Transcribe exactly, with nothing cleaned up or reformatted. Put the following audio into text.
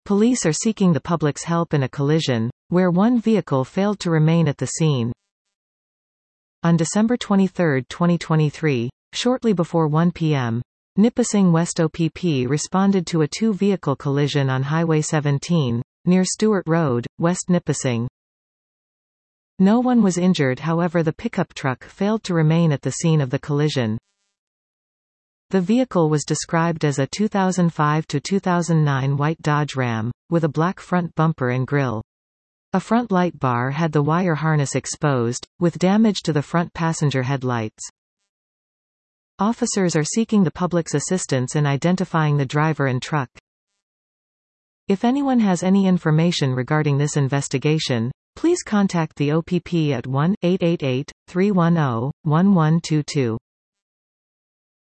Police are seeking the public's help in a collision, where one vehicle failed to remain at the scene. On December twenty-third, twenty twenty-three, shortly before one p m, Nipissing West O P P responded to a two-vehicle collision on Highway seventeen, near Stewart Road, West Nipissing. No one was injured, however the pickup truck failed to remain at the scene of the collision. The vehicle was described as a two thousand five to two thousand nine white Dodge Ram, with a black front bumper and grille. A front light bar had the wire harness exposed, with damage to the front passenger headlights. Officers are seeking the public's assistance in identifying the driver and truck. If anyone has any information regarding this investigation, please contact the O P P at one eight eight eight, three one zero, one one two two.